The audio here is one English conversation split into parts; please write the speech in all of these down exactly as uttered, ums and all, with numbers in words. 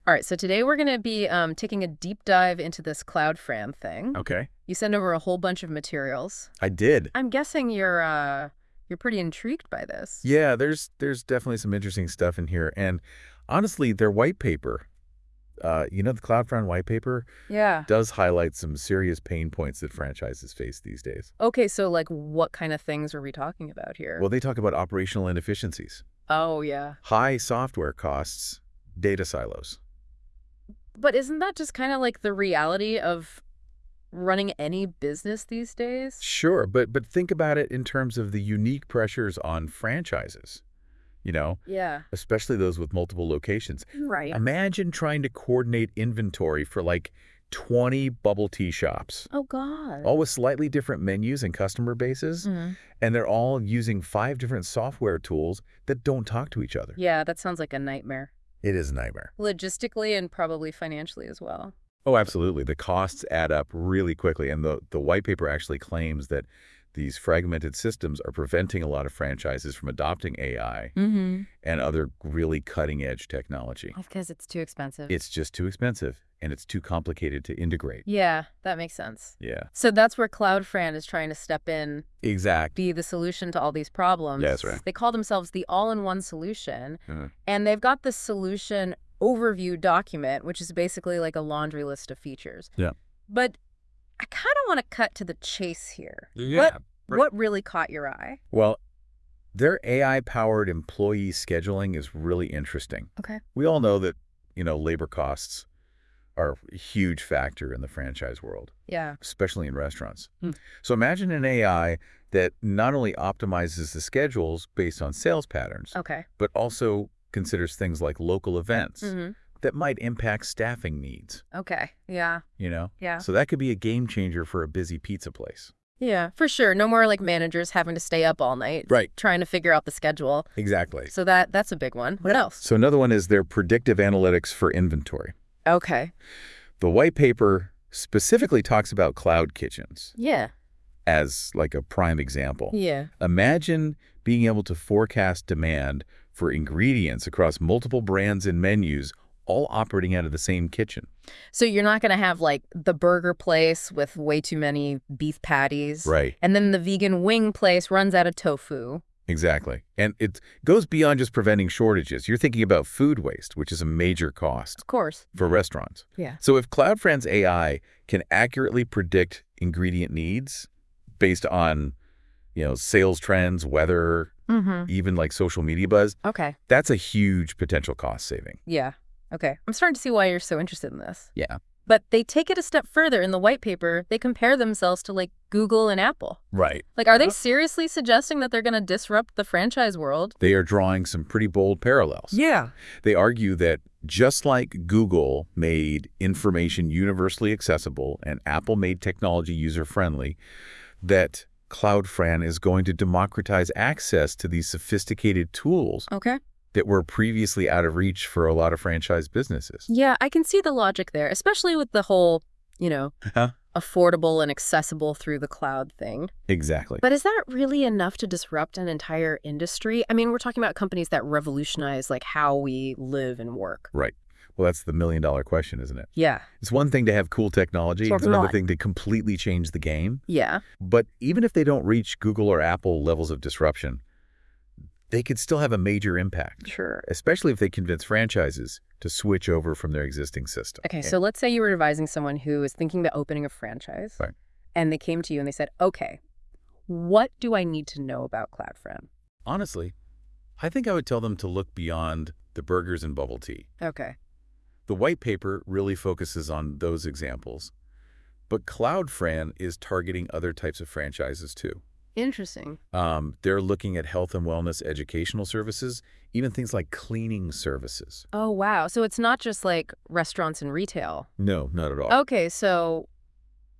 All right, so today we're going to be um, taking a deep dive into this CloudFran thing. Okay. You send over a whole bunch of materials. I did. I'm guessing you're uh, you're pretty intrigued by this. Yeah, there's there's definitely some interesting stuff in here. And honestly, their white paper, uh, you know, the CloudFront white paper Yeah. does highlight some serious pain points that franchises face these days. Okay, so like what kind of things are we talking about here? Well, they talk about operational inefficiencies, Oh, yeah. high software costs, data silos. But isn't that just kind of like the reality of running any business these days? Sure, but but think about it in terms of the unique pressures on franchises, you know, Yeah. especially those with multiple locations. Right. Imagine trying to coordinate inventory for like twenty bubble tea shops, Oh, God. all with slightly different menus and customer bases, Mhm. and they're all using five different software tools that don't talk to each other. Yeah, that sounds like a nightmare. It is a nightmare. Logistically and probably financially as well. Oh, absolutely. The costs add up really quickly, and the, the white paper actually claims that these fragmented systems are preventing a lot of franchises from adopting A I Mm-hmm. and other really cutting-edge technology. Because it's too expensive. It's just too expensive, and it's too complicated to integrate. Yeah, that makes sense. Yeah. So that's where CloudFran is trying to step in, Exactly. be the solution to all these problems. Yeah, that's right. They call themselves the all-in-one solution, Uh, and they've got the solution overview document, which is basically like a laundry list of features. Yeah. But I kind of want to cut to the chase here. Yeah, What, right. what really caught your eye? Well, their A I-powered employee scheduling is really interesting. Okay. We all know that, you know, labor costs are a huge factor in the franchise world, Yeah. especially in restaurants. Hmm. So imagine an A I that not only optimizes the schedules based on sales patterns, Okay. but also considers things like local events Mm-hmm. that might impact staffing needs, Okay. Yeah. you know? Yeah. So that could be a game changer for a busy pizza place. Yeah, for sure. No more like managers having to stay up all night. Right. Trying to figure out the schedule. Exactly. So that that's a big one. What else? So another one is their predictive analytics for inventory. Okay. The white paper specifically talks about cloud kitchens Yeah. as like a prime example. Yeah. Imagine being able to forecast demand for ingredients across multiple brands and menus, all operating out of the same kitchen. So you're not going to have like the burger place with way too many beef patties. Right. And then the vegan wing place runs out of tofu. Exactly. And it goes beyond just preventing shortages. You're thinking about food waste, which is a major cost Of course. for restaurants. Yeah. So if CloudFriend's A I can accurately predict ingredient needs based on, you know, sales trends, weather, Mm-hmm. even like social media buzz, Okay. that's a huge potential cost saving. Yeah. Okay. I'm starting to see why you're so interested in this. Yeah. But they take it a step further in the white paper. They compare themselves to like Google and Apple. Right. Like, are they seriously suggesting that they're going to disrupt the franchise world? They are drawing some pretty bold parallels. Yeah. They argue that just like Google made information universally accessible and Apple made technology user-friendly, that CloudFran is going to democratize access to these sophisticated tools Okay. that were previously out of reach for a lot of franchise businesses. Yeah, I can see the logic there, especially with the whole, you know, Huh? affordable and accessible through the cloud thing. Exactly. But is that really enough to disrupt an entire industry? I mean, we're talking about companies that revolutionize like how we live and work. Right. Well, that's the million dollar question, isn't it? Yeah. It's one thing to have cool technology. So It's another what? thing to completely change the game. Yeah. But even if they don't reach Google or Apple levels of disruption, they could still have a major impact, Sure. especially if they convince franchises to switch over from their existing system. Okay, so let's say you were advising someone who is thinking about opening a franchise. Right. And they came to you and they said, okay, what do I need to know about CloudFran? Honestly, I think I would tell them to look beyond the burgers and bubble tea. Okay. The white paper really focuses on those examples, but CloudFran is targeting other types of franchises too. Interesting. Um, they're looking at health and wellness educational services, even things like cleaning services. Oh, wow. So it's not just like restaurants and retail. No, not at all. Okay, so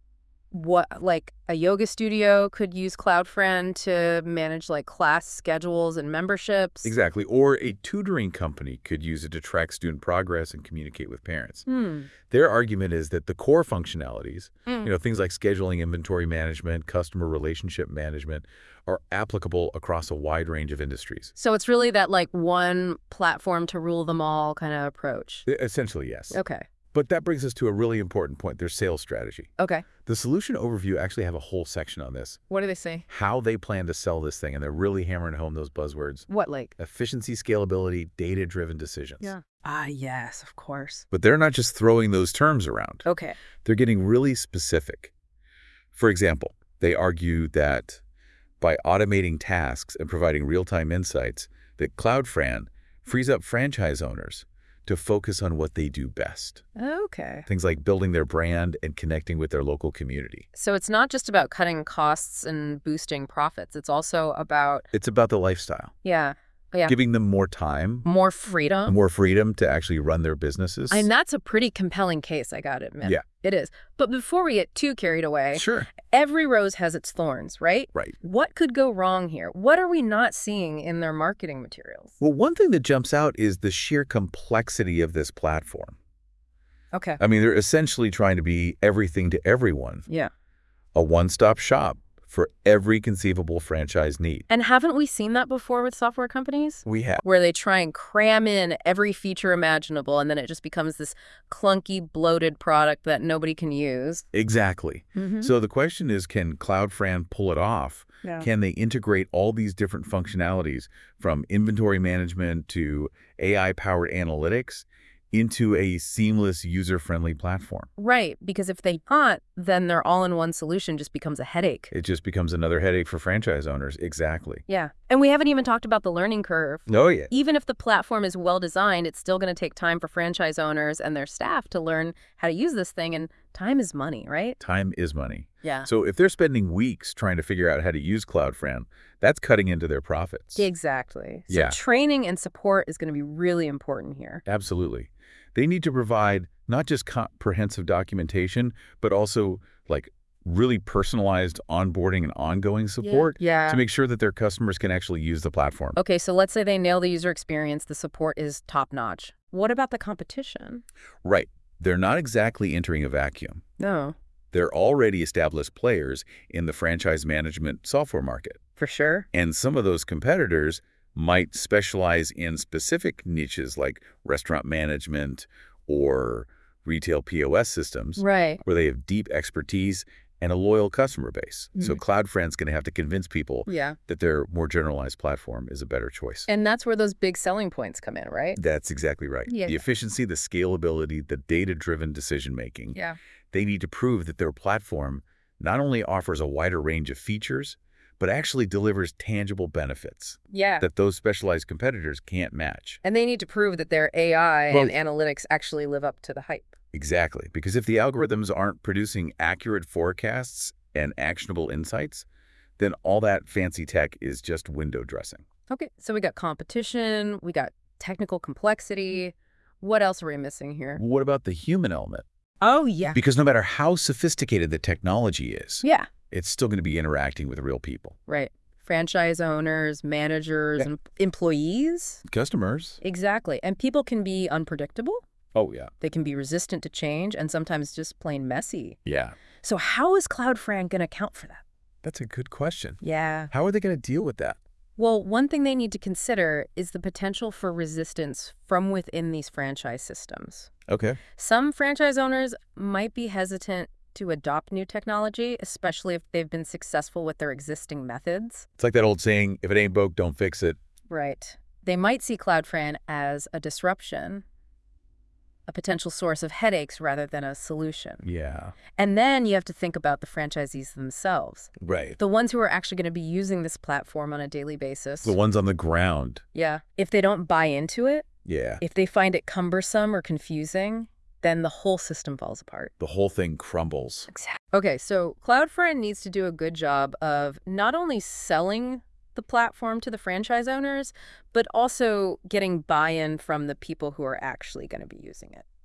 What, like a yoga studio could use CloudFriend to manage like class schedules and memberships? Exactly. Or a tutoring company could use it to track student progress and communicate with parents. Hmm. Their argument is that the core functionalities, Mm. you know, things like scheduling, inventory management, customer relationship management, are applicable across a wide range of industries. So it's really that like one platform to rule them all kind of approach. E- Essentially, yes. Okay. But that brings us to a really important point, their sales strategy. Okay. The solution overview actually have a whole section on this, What do they say? how they plan to sell this thing, and they're really hammering home those buzzwords. What, like? Efficiency, scalability, data-driven decisions. Ah, yes, of course. But they're not just throwing those terms around. Okay. They're getting really specific. For example, they argue that by automating tasks and providing real-time insights, that CloudFran frees up franchise owners to focus on what they do best. Okay. Things like building their brand and connecting with their local community. So it's not just about cutting costs and boosting profits. It's also about, It's about the lifestyle, yeah, yeah, giving them more time, more freedom. more freedom to actually run their businesses. And that's a pretty compelling case, I gotta admit. Yeah. It is. But before we get too carried away, Sure. every rose has its thorns, right? Right. What could go wrong here? What are we not seeing in their marketing materials? Well, one thing that jumps out is the sheer complexity of this platform. Okay. I mean, they're essentially trying to be everything to everyone. Yeah. A one-stop shop for every conceivable franchise need. And haven't we seen that before with software companies? We have. Where they try and cram in every feature imaginable, and then it just becomes this clunky, bloated product that nobody can use. Exactly. Mm-hmm. So the question is, can CloudFran pull it off? Yeah. Can they integrate all these different functionalities from inventory management to A I-powered analytics into a seamless, user-friendly platform? Right, because if they aren't, then their all-in-one solution just becomes a headache. It just becomes another headache for franchise owners. Exactly. Yeah. And we haven't even talked about the learning curve. Oh, yeah. Even if the platform is well-designed, it's still going to take time for franchise owners and their staff to learn how to use this thing, and time is money, right? Time is money. Yeah. So if they're spending weeks trying to figure out how to use CloudFran, that's cutting into their profits. Exactly. So Yeah. training and support is going to be really important here. Absolutely. They need to provide not just comprehensive documentation, but also like really personalized onboarding and ongoing support Yeah. to make sure that their customers can actually use the platform. Okay, so let's say they nail the user experience, the support is top-notch. What about the competition? Right. They're not exactly entering a vacuum. No, They're already established players in the franchise management software market. for sure. And some of those competitors might specialize in specific niches like restaurant management or retail P O S systems, Right. where they have deep expertise and a loyal customer base. So CloudFran's going to have to convince people Yeah. that their more generalized platform is a better choice. And that's where those big selling points come in, right? That's exactly right. Yeah. The efficiency, the scalability, the data-driven decision-making. Yeah. They need to prove that their platform not only offers a wider range of features, but actually delivers tangible benefits Yeah. that those specialized competitors can't match. And they need to prove that their A I Well- and analytics actually live up to the hype. Exactly. Because if the algorithms aren't producing accurate forecasts and actionable insights, then all that fancy tech is just window dressing. Okay, so we got competition, we got technical complexity. What else are we missing here? What about the human element? Oh, yeah. Because no matter how sophisticated the technology is, Yeah, it's still going to be interacting with real people. right. Franchise owners, managers, Yeah. and employees. Customers. Exactly. And people can be unpredictable. Oh, yeah. They can be resistant to change and sometimes just plain messy. Yeah. So how is CloudFran going to account for that? That's a good question. Yeah. How are they going to deal with that? Well, one thing they need to consider is the potential for resistance from within these franchise systems. Okay. Some franchise owners might be hesitant to adopt new technology, especially if they've been successful with their existing methods. It's like that old saying, if it ain't broke, don't fix it. Right. They might see CloudFran as a disruption, a potential source of headaches rather than a solution. Yeah. And then you have to think about the franchisees themselves, Right. the ones who are actually going to be using this platform on a daily basis. The ones on the ground. Yeah. If they don't buy into it, Yeah. if they find it cumbersome or confusing, then the whole system falls apart. The whole thing crumbles. Okay, so CloudFran needs to do a good job of not only selling the platform to the franchise owners, but also getting buy-in from the people who are actually going to be using it.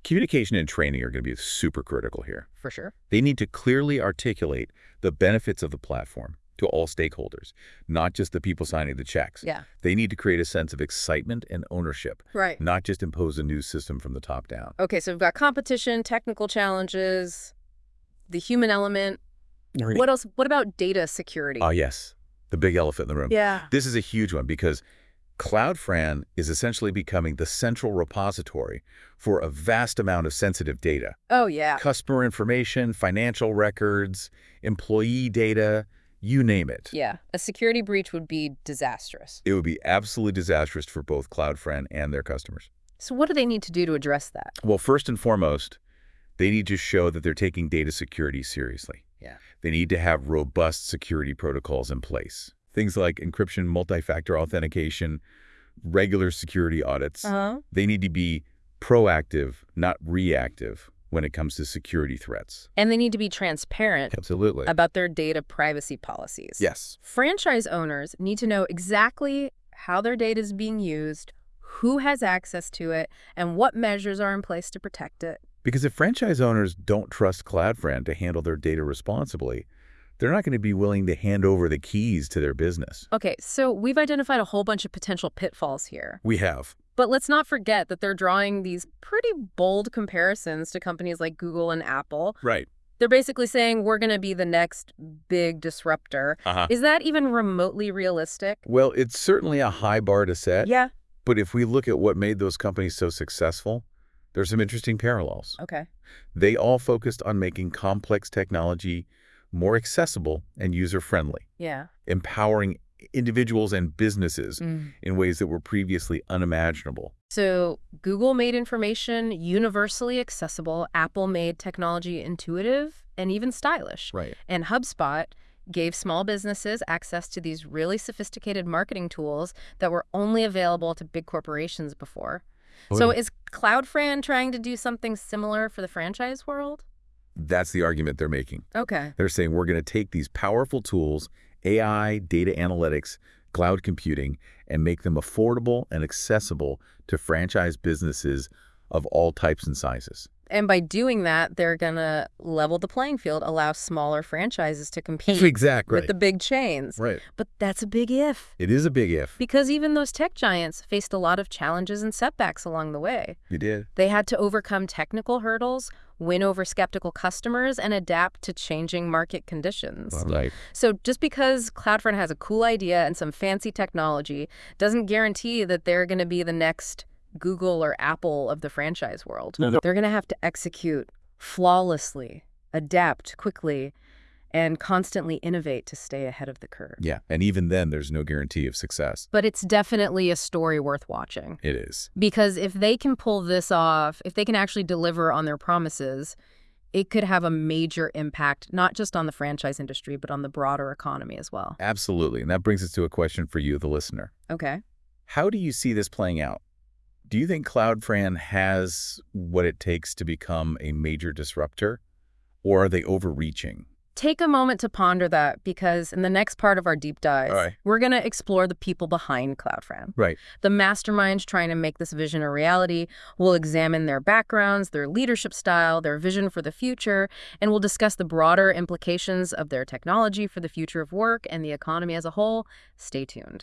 Communication and training are going to be super critical here. For sure. They need to clearly articulate the benefits of the platform to all stakeholders, not just the people signing the checks. Yeah. They need to create a sense of excitement and ownership, Right. not just impose a new system from the top down. Okay, so we've got competition, technical challenges, the human element. Right. What else? What about data security? Ah, yes. The big elephant in the room. Yeah. This is a huge one because CloudFran is essentially becoming the central repository for a vast amount of sensitive data. Oh, yeah. Customer information, financial records, employee data, you name it. Yeah. A security breach would be disastrous. It would be absolutely disastrous for both CloudFran and their customers. So what do they need to do to address that? Well, first and foremost, they need to show that they're taking data security seriously. Yeah. They need to have robust security protocols in place. Things like encryption, multi-factor authentication, regular security audits. Uh-huh. They need to be proactive, not reactive, when it comes to security threats. And they need to be transparent Absolutely. about their data privacy policies. Yes. Franchise owners need to know exactly how their data is being used, who has access to it, and what measures are in place to protect it. Because if franchise owners don't trust CloudFran to handle their data responsibly, they're not going to be willing to hand over the keys to their business. Okay, so we've identified a whole bunch of potential pitfalls here. We have. But let's not forget that they're drawing these pretty bold comparisons to companies like Google and Apple. Right. They're basically saying we're going to be the next big disruptor. Uh-huh. Is that even remotely realistic? Well, it's certainly a high bar to set. Yeah. But if we look at what made those companies so successful, there's some interesting parallels. Okay. They all focused on making complex technology more accessible and user-friendly, Yeah. empowering individuals and businesses Mm. in ways that were previously unimaginable. So Google made information universally accessible. Apple made technology intuitive and even stylish. Right. And HubSpot gave small businesses access to these really sophisticated marketing tools that were only available to big corporations before. So is CloudFran trying to do something similar for the franchise world? That's the argument they're making. Okay. They're saying we're going to take these powerful tools, A I, data analytics, cloud computing, and make them affordable and accessible to franchise businesses of all types and sizes. And by doing that, they're going to level the playing field, allow smaller franchises to compete Exactly. with the big chains. Right. But that's a big if. It is a big if. Because even those tech giants faced a lot of challenges and setbacks along the way. You did. They had to overcome technical hurdles, win over skeptical customers, and adapt to changing market conditions. Right. So just because CloudFront has a cool idea and some fancy technology doesn't guarantee that they're going to be the next Google or Apple of the franchise world. No, no. They're going to have to execute flawlessly, adapt quickly, and constantly innovate to stay ahead of the curve. Yeah. And even then, there's no guarantee of success. But it's definitely a story worth watching. It is. Because if they can pull this off, if they can actually deliver on their promises, it could have a major impact, not just on the franchise industry, but on the broader economy as well. Absolutely. And that brings us to a question for you, the listener. Okay. How do you see this playing out? Do you think CloudFran has what it takes to become a major disruptor, or are they overreaching? Take a moment to ponder that, because in the next part of our deep dive, All right. we're going to explore the people behind CloudFran. Right. The masterminds trying to make this vision a reality. We'll examine their backgrounds, their leadership style, their vision for the future, and we'll discuss the broader implications of their technology for the future of work and the economy as a whole. Stay tuned.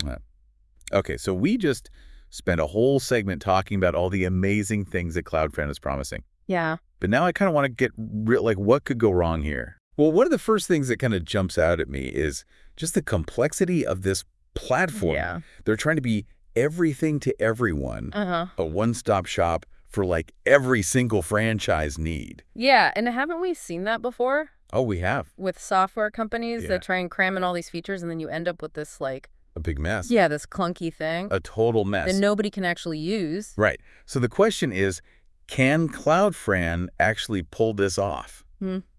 Okay, so we just spent a whole segment talking about all the amazing things that CloudFran is promising. Yeah. But now I kind of want to get real, like, what could go wrong here? Well, one of the first things that kind of jumps out at me is just the complexity of this platform. Yeah. They're trying to be everything to everyone, Uh-huh. a one-stop shop for like every single franchise need. Yeah, and haven't we seen that before Oh, we have with software companies Yeah. that try and cram in all these features, and then you end up with this, like, a big mess. yeah, this clunky thing A total mess. that nobody can actually use. Right. So the question is, can CloudFran actually pull this off? Hmm.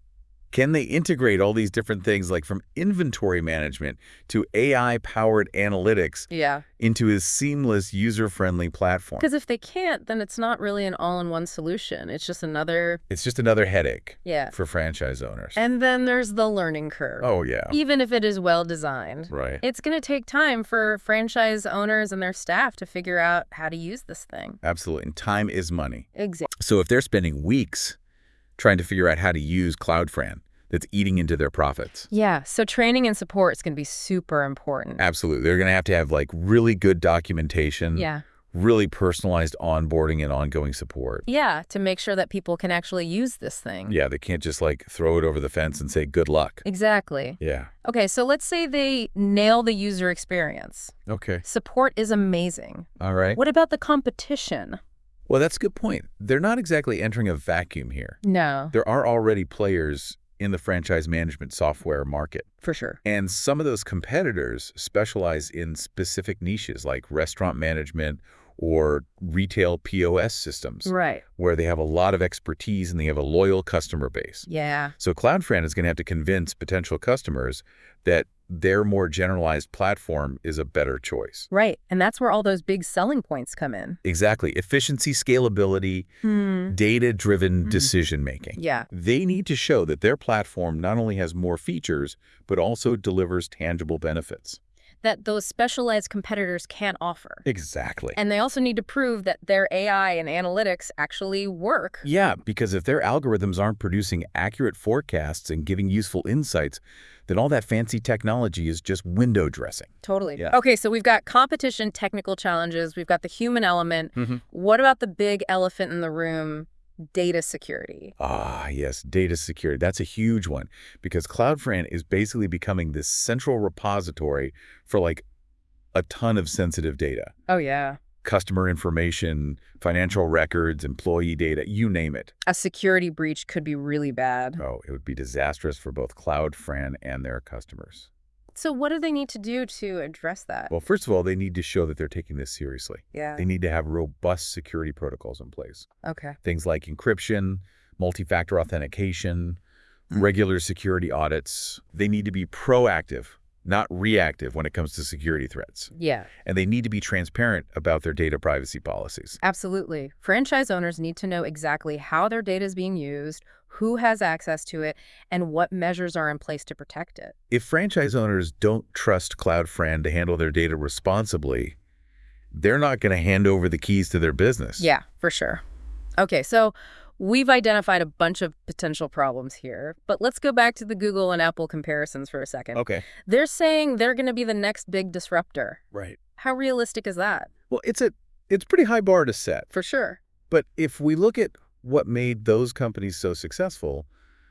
Can they integrate all these different things, like from inventory management to A I-powered analytics Yeah. into a seamless, user-friendly platform? Because if they can't, then it's not really an all-in-one solution. It's just another... It's just another headache Yeah. for franchise owners. And then there's the learning curve. Oh, yeah. Even if it is well-designed. Right. It's going to take time for franchise owners and their staff to figure out how to use this thing. Absolutely. And time is money. Exactly. So if they're spending weeks trying to figure out how to use CloudFran, that's eating into their profits. Yeah, so training and support is going to be super important. Absolutely. They're going to have to have like really good documentation, Yeah. really personalized onboarding and ongoing support. Yeah, to make sure that people can actually use this thing. Yeah, they can't just like throw it over the fence and say good luck. Exactly. Yeah. Okay, so let's say they nail the user experience. Okay. Support is amazing. All right. What about the competition? Well, that's a good point. They're not exactly entering a vacuum here. No, There are already players in the franchise management software market. for sure. And some of those competitors specialize in specific niches like restaurant management or retail P O S systems, Right. where they have a lot of expertise and they have a loyal customer base. Yeah. So CloudFran is going to have to convince potential customers that their more generalized platform is a better choice. Right. And that's where all those big selling points come in. Exactly. Efficiency, scalability, Hmm. data-driven Mhm. decision-making. Yeah. They need to show that their platform not only has more features, but also delivers tangible benefits. That those specialized competitors can't offer. Exactly. And they also need to prove that their A I and analytics actually work. Yeah, because if their algorithms aren't producing accurate forecasts and giving useful insights, then all that fancy technology is just window dressing. Totally. Yeah. Okay, so we've got competition, technical challenges, we've got the human element. Mm-hmm. What about the big elephant in the room, data security? Ah, yes, data security. That's a huge one because CloudFran is basically becoming this central repository for like a ton of sensitive data. Oh, yeah. Customer information, financial records, employee data, you name it. A security breach could be really bad. Oh, it would be disastrous for both CloudFran and their customers. So what do they need to do to address that? Well, first of all, they need to show that they're taking this seriously. Yeah. They need to have robust security protocols in place. Okay. Things like encryption, multi-factor authentication, regular security audits. They need to be proactive, not reactive when it comes to security threats. Yeah, And they need to be transparent about their data privacy policies. absolutely. Franchise owners need to know exactly how their data is being used, who has access to it, and what measures are in place to protect it. If franchise owners don't trust CloudFran to handle their data responsibly, they're not going to hand over the keys to their business. Yeah, for sure. Okay, so we've identified a bunch of potential problems here, but let's go back to the Google and Apple comparisons for a second. Okay. They're saying they're going to be the next big disruptor. Right. How realistic is that? Well, it's a it's pretty high bar to set. For sure. But if we look at what made those companies so successful,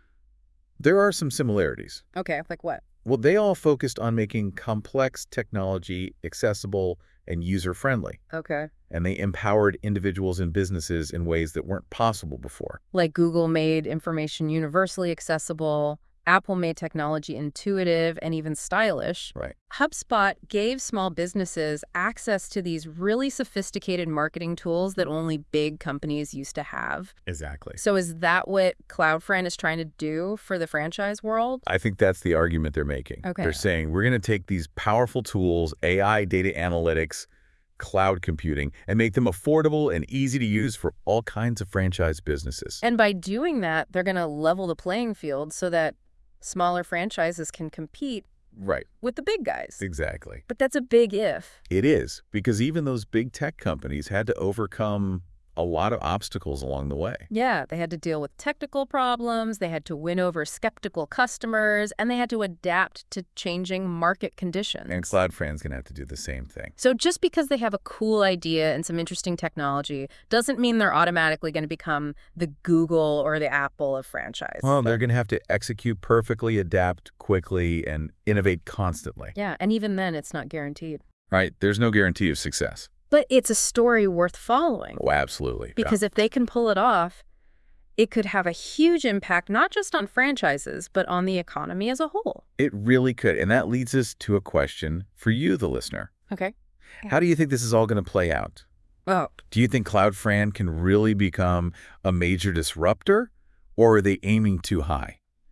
there are some similarities. Okay, like what? Well, they all focused on making complex technology accessible and user-friendly, Okay. and they empowered individuals and businesses in ways that weren't possible before. Like Google made information universally accessible, Apple made technology intuitive and even stylish. Right. HubSpot gave small businesses access to these really sophisticated marketing tools that only big companies used to have. Exactly. So is that what CloudFran is trying to do for the franchise world? I think that's the argument they're making. Okay. They're saying we're going to take these powerful tools, A I, data analytics, cloud computing, and make them affordable and easy to use for all kinds of franchise businesses. And by doing that, they're going to level the playing field so that smaller franchises can compete Right. with the big guys. Exactly. But that's a big if. It is, because even those big tech companies had to overcome a lot of obstacles along the way. Yeah, they had to deal with technical problems, they had to win over skeptical customers, and they had to adapt to changing market conditions. And CloudFran's going to have to do the same thing. So just because they have a cool idea and some interesting technology doesn't mean they're automatically going to become the Google or the Apple of franchise. Well, they're going to have to execute perfectly, adapt quickly, and innovate constantly. Yeah, and even then, it's not guaranteed. Right? There's no guarantee of success. But it's a story worth following. Oh, absolutely. Because if they can pull it off, it could have a huge impact, not just on franchises, but on the economy as a whole. It really could. And that leads us to a question for you, the listener. Okay. How do you think this is all going to play out? Oh, Do you think CloudFran can really become a major disruptor, or are they aiming too high?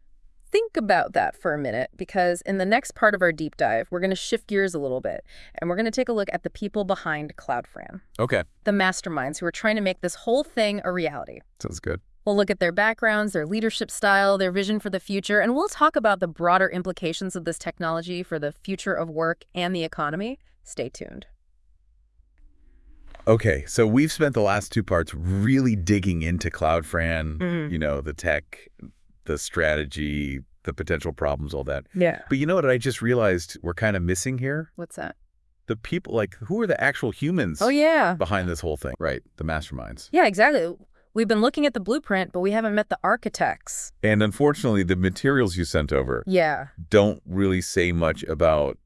think about that for a minute, because in the next part of our deep dive, we're going to shift gears a little bit, and we're going to take a look at the people behind CloudFran. Okay. The masterminds who are trying to make this whole thing a reality. Sounds good. We'll look at their backgrounds, their leadership style, their vision for the future, and we'll talk about the broader implications of this technology for the future of work and the economy. Stay tuned. Okay, so we've spent the last two parts really digging into CloudFran, Mhm. you know, the tech, the strategy, the potential problems, all that. Yeah. But you know what I just realized we're kind of missing here? What's that? The people, like, who are the actual humans Oh, yeah. behind this whole thing? Right, the masterminds. Yeah, exactly. We've been looking at the blueprint, but we haven't met the architects. And unfortunately, the materials you sent over Yeah. don't really say much about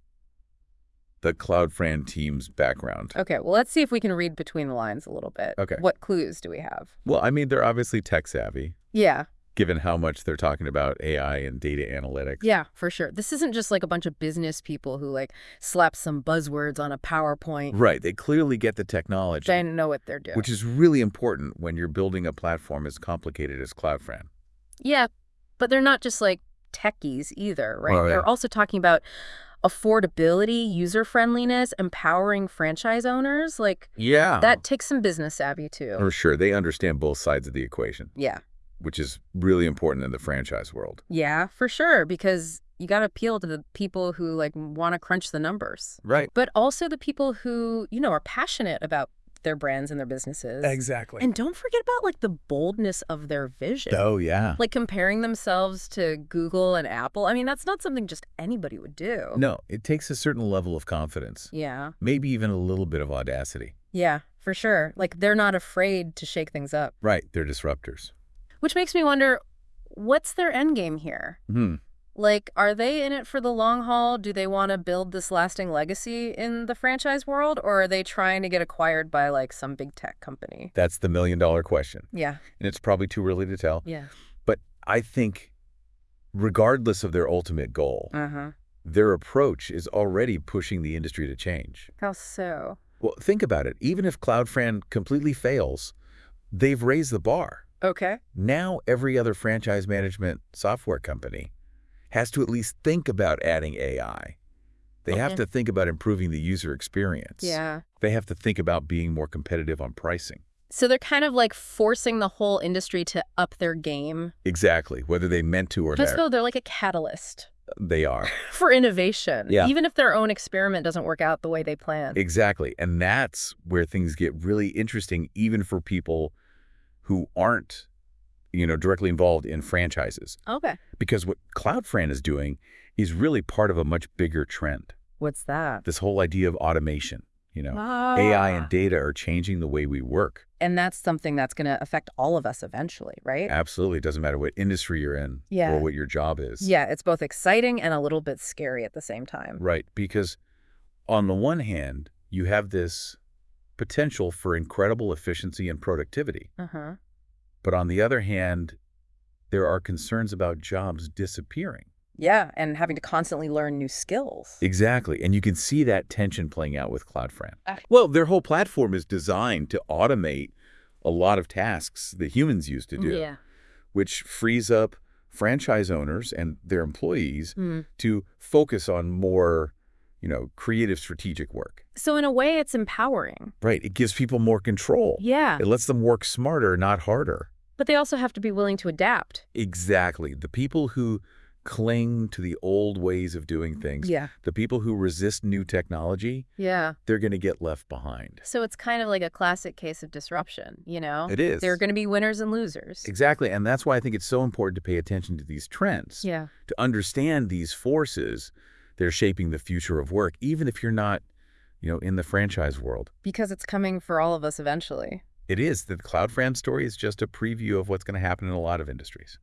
the CloudFran team's background. Okay, well, let's see if we can read between the lines a little bit. Okay. What clues do we have? Well, I mean, they're obviously tech savvy, Yeah. given how much they're talking about A I and data analytics. Yeah, for sure. This isn't just like a bunch of business people who like slap some buzzwords on a PowerPoint. Right. They clearly get the technology, They know what they're doing. which is really important when you're building a platform as complicated as CloudFran. Yeah, but they're not just like techies either, right? Oh, yeah. They're also talking about affordability, user-friendliness, empowering franchise owners. Like, Yeah. that takes some business savvy too. For sure. They understand both sides of the equation, Yeah. which is really important in the franchise world. Yeah, for sure, because you got to appeal to the people who like want to crunch the numbers, Right. but also the people who, you know, are passionate about their brands and their businesses. Exactly. And don't forget about like the boldness of their vision. Oh, yeah. Like comparing themselves to Google and Apple. I mean, that's not something just anybody would do. No, it takes a certain level of confidence, Yeah. maybe even a little bit of audacity. Yeah, for sure. Like they're not afraid to shake things up. Right. They're disruptors. Which makes me wonder, what's their end game here? Hmm. Like, are they in it for the long haul? Do they want to build this lasting legacy in the franchise world? Or are they trying to get acquired by, like, some big tech company? That's the million dollar question. Yeah. And it's probably too early to tell. Yeah. But I think regardless of their ultimate goal, Uh-huh. their approach is already pushing the industry to change. How so? Well, think about it. Even if CloudFran completely fails, they've raised the bar. Okay. Now every other franchise management software company has to at least think about adding A I. They have Okay. to think about improving the user experience. Yeah. They have to think about being more competitive on pricing. So they're kind of like forcing the whole industry to up their game. Exactly, whether they meant to or But not. so they're like a catalyst They are. for innovation. Yeah. Even if their own experiment doesn't work out the way they planned. Exactly. And that's where things get really interesting, even for people who aren't, you know, directly involved in franchises. Okay. Because what CloudFran is doing is really part of a much bigger trend. What's that? This whole idea of automation, you know, Ah. A I and data are changing the way we work. And that's something that's going to affect all of us eventually, right? Absolutely. It doesn't matter what industry you're in Yeah. or what your job is. Yeah, it's both exciting and a little bit scary at the same time. Right. Because on the one hand, you have this potential for incredible efficiency and productivity. Uh-huh. But on the other hand, there are concerns about jobs disappearing. Yeah, and having to constantly learn new skills. Exactly. And you can see that tension playing out with CloudFran. Ah. Well, their whole platform is designed to automate a lot of tasks that humans used to do, Yeah. which frees up franchise owners and their employees Mm. to focus on more, you know, creative strategic work. So in a way, it's empowering. Right. It gives people more control. Yeah. It lets them work smarter, not harder. But they also have to be willing to adapt. Exactly. The people who cling to the old ways of doing things, Yeah. the people who resist new technology, Yeah. they're going to get left behind. So it's kind of like a classic case of disruption, you know? It is. There are going to be winners and losers. Exactly. And that's why I think it's so important to pay attention to these trends, Yeah. to understand these forces that are shaping the future of work, even if you're not, you know, in the franchise world. Because it's coming for all of us eventually. It is. The CloudFran story is just a preview of what's going to happen in a lot of industries.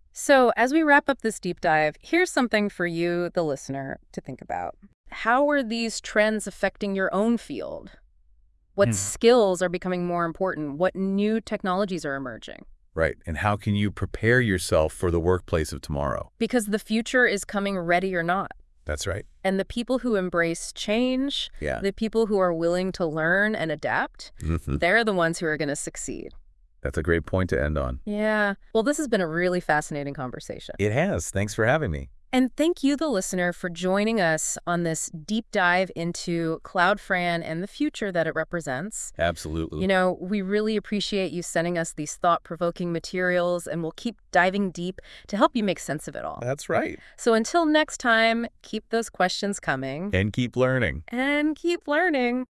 So as we wrap up this deep dive, here's something for you, the listener, to think about. How are these trends affecting your own field? What Hmm. skills are becoming more important? What new technologies are emerging? Right. And how can you prepare yourself for the workplace of tomorrow? Because the future is coming ready or not. That's right. And the people who embrace change, Yeah. the people who are willing to learn and adapt, Mhm. they're the ones who are going to succeed. That's a great point to end on. Yeah. Well, this has been a really fascinating conversation. It has. Thanks for having me. And thank you, the listener, for joining us on this deep dive into CloudFran and the future that it represents. Absolutely. You know, we really appreciate you sending us these thought-provoking materials, and we'll keep diving deep to help you make sense of it all. That's right. So until next time, keep those questions coming. And keep learning. And keep learning.